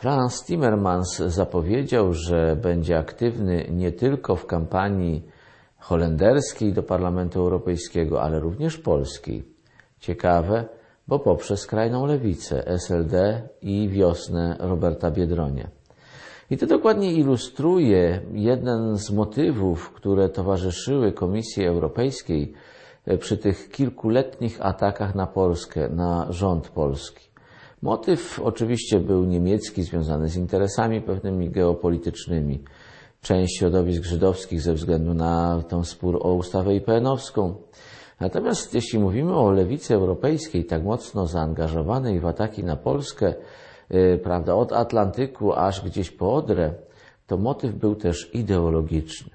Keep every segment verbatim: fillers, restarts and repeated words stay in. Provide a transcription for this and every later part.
Frans Timmermans zapowiedział, że będzie aktywny nie tylko w kampanii holenderskiej do Parlamentu Europejskiego, ale również polskiej. Ciekawe, bo poprze skrajną lewicę, S L D i wiosnę Roberta Biedronia. I to dokładnie ilustruje jeden z motywów, które towarzyszyły Komisji Europejskiej przy tych kilkuletnich atakach na Polskę, na rząd polski. Motyw oczywiście był niemiecki, związany z interesami pewnymi geopolitycznymi. Część środowisk żydowskich ze względu na ten spór o ustawę I P N-owską. Natomiast jeśli mówimy o lewicy europejskiej, tak mocno zaangażowanej w ataki na Polskę, yy, prawda, od Atlantyku aż gdzieś po Odrę, to motyw był też ideologiczny.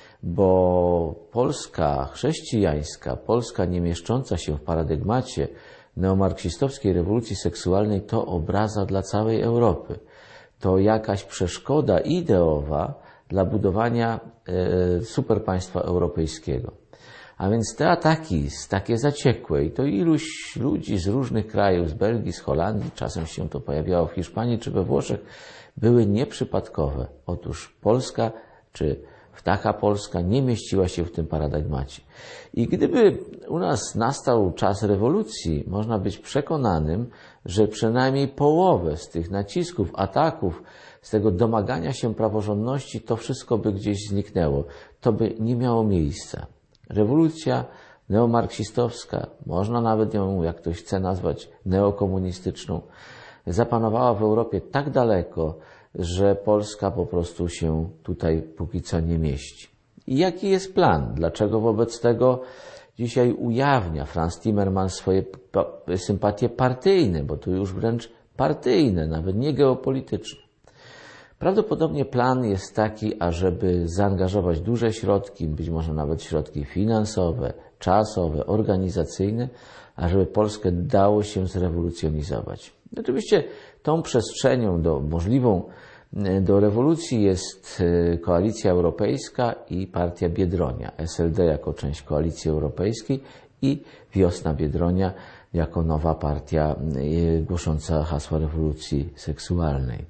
Bo Polska chrześcijańska, Polska nie mieszcząca się w paradygmacie neomarksistowskiej rewolucji seksualnej to obraza dla całej Europy. To jakaś przeszkoda ideowa dla budowania e, superpaństwa europejskiego. A więc te ataki, takie zaciekłe, i to iluś ludzi z różnych krajów, z Belgii, z Holandii, czasem się to pojawiało w Hiszpanii czy we Włoszech, były nieprzypadkowe. Otóż Polska, czy taka Polska nie mieściła się w tym paradygmacie. I gdyby u nas nastał czas rewolucji, można być przekonanym, że przynajmniej połowę z tych nacisków, ataków, z tego domagania się praworządności, to wszystko by gdzieś zniknęło. To by nie miało miejsca. Rewolucja neomarksistowska, można nawet ją, jak ktoś chce nazwać, neokomunistyczną, zapanowała w Europie tak daleko, że Polska po prostu się tutaj póki co nie mieści. I jaki jest plan? Dlaczego wobec tego dzisiaj ujawnia Frans Timmermans swoje sympatie partyjne, bo tu już wręcz partyjne, nawet nie geopolityczne? Prawdopodobnie plan jest taki, ażeby zaangażować duże środki, być może nawet środki finansowe, czasowe, organizacyjne, ażeby Polskę dało się zrewolucjonizować. Oczywiście tą przestrzenią do, możliwą do rewolucji jest Koalicja Europejska i Partia Biedronia, S L D jako część Koalicji Europejskiej i Wiosna Biedronia jako nowa partia głosząca hasła rewolucji seksualnej.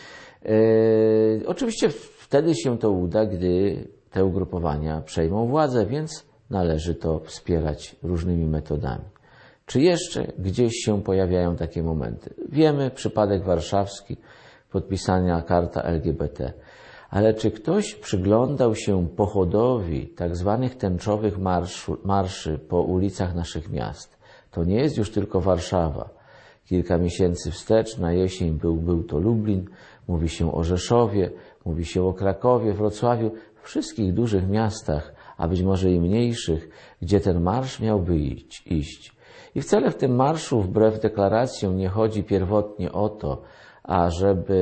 E, oczywiście wtedy się to uda, gdy te ugrupowania przejmą władzę, więc należy to wspierać różnymi metodami. Czy jeszcze gdzieś się pojawiają takie momenty? Wiemy, przypadek warszawski, podpisania karta L G B T. Ale czy ktoś przyglądał się pochodowi tak zwanych tęczowych marszu, marszy po ulicach naszych miast? To nie jest już tylko Warszawa. Kilka miesięcy wstecz, na jesień był, był to Lublin, mówi się o Rzeszowie, mówi się o Krakowie, Wrocławiu, wszystkich dużych miastach, a być może i mniejszych, gdzie ten marsz miałby iść. iść. I wcale w tym marszu, wbrew deklaracjom, nie chodzi pierwotnie o to, ażeby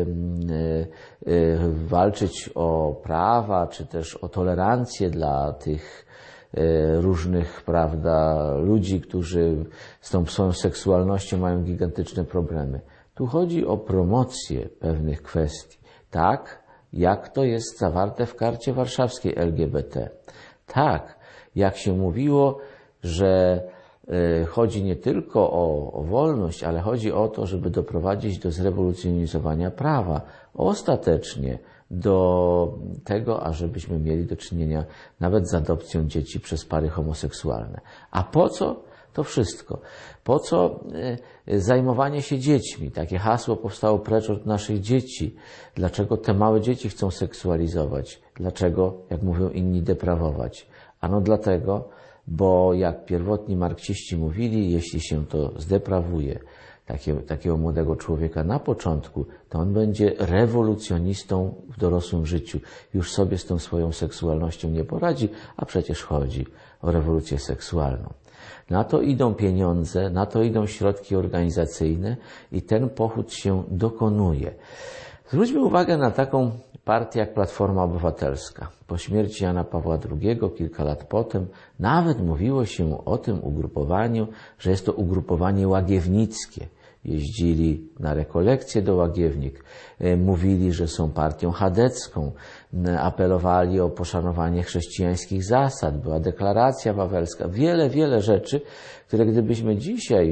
y, y, walczyć o prawa, czy też o tolerancję dla tych y, różnych, prawda, ludzi, którzy z tą swoją seksualnością mają gigantyczne problemy. Tu chodzi o promocję pewnych kwestii. Tak, jak to jest zawarte w karcie warszawskiej L G B T. Tak, jak się mówiło, że chodzi nie tylko o, o wolność, ale chodzi o to, żeby doprowadzić do zrewolucjonizowania prawa. Ostatecznie do tego, ażebyśmy mieli do czynienia nawet z adopcją dzieci przez pary homoseksualne. A po co to wszystko? Po co zajmowanie się dziećmi? Takie hasło powstało precz od naszych dzieci. Dlaczego te małe dzieci chcą seksualizować? Dlaczego, jak mówią inni, deprawować? Ano dlatego, bo jak pierwotni marksiści mówili, jeśli się to zdeprawuje takie, takiego młodego człowieka na początku, to on będzie rewolucjonistą w dorosłym życiu. Już sobie z tą swoją seksualnością nie poradzi, a przecież chodzi o rewolucję seksualną. Na to idą pieniądze, na to idą środki organizacyjne i ten pochód się dokonuje. Zwróćmy uwagę na taką partię jak Platforma Obywatelska. Po śmierci Jana Pawła drugiego, kilka lat potem, nawet mówiło się o tym ugrupowaniu, że jest to ugrupowanie łagiewnickie. Jeździli na rekolekcje do Łagiewnik, mówili, że są partią chadecką, apelowali o poszanowanie chrześcijańskich zasad, była deklaracja wawelska, wiele, wiele rzeczy, które gdybyśmy dzisiaj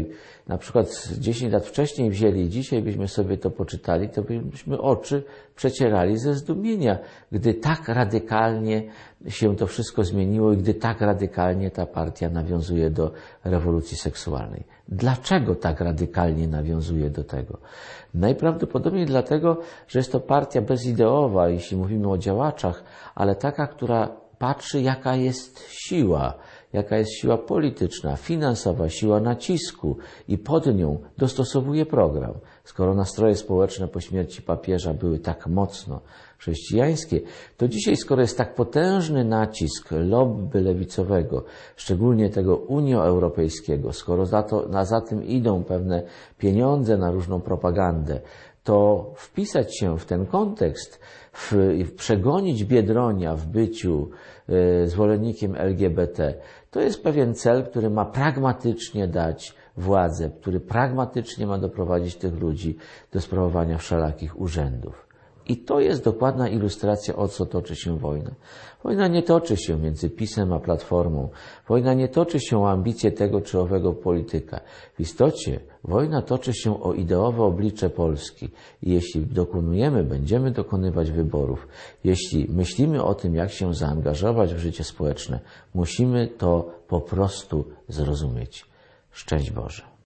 na przykład dziesięć lat wcześniej wzięli i dzisiaj byśmy sobie to poczytali, to byśmy oczy przecierali ze zdumienia, gdy tak radykalnie się to wszystko zmieniło i gdy tak radykalnie ta partia nawiązuje do rewolucji seksualnej. Dlaczego tak radykalnie nawiązuje do tego? Najprawdopodobniej dlatego, że jest to partia bezideowa, jeśli mówimy o działaczach, ale taka, która patrzy, jaka jest siła, jaka jest siła polityczna, finansowa, siła nacisku i pod nią dostosowuje program. Skoro nastroje społeczne po śmierci papieża były tak mocno chrześcijańskie, to dzisiaj, skoro jest tak potężny nacisk lobby lewicowego, szczególnie tego unioeuropejskiego, skoro za, to, na, za tym idą pewne pieniądze na różną propagandę, to wpisać się w ten kontekst, w, w przegonić Biedronia w byciu y, zwolennikiem L G B T, to jest pewien cel, który ma pragmatycznie dać władzę, który pragmatycznie ma doprowadzić tych ludzi do sprawowania wszelakich urzędów. I to jest dokładna ilustracja, o co toczy się wojna. Wojna nie toczy się między PiS-em a Platformą. Wojna nie toczy się o ambicje tego czy owego polityka. W istocie wojna toczy się o ideowe oblicze Polski. I jeśli dokonujemy, będziemy dokonywać wyborów, jeśli myślimy o tym, jak się zaangażować w życie społeczne, musimy to po prostu zrozumieć. Szczęść Boże.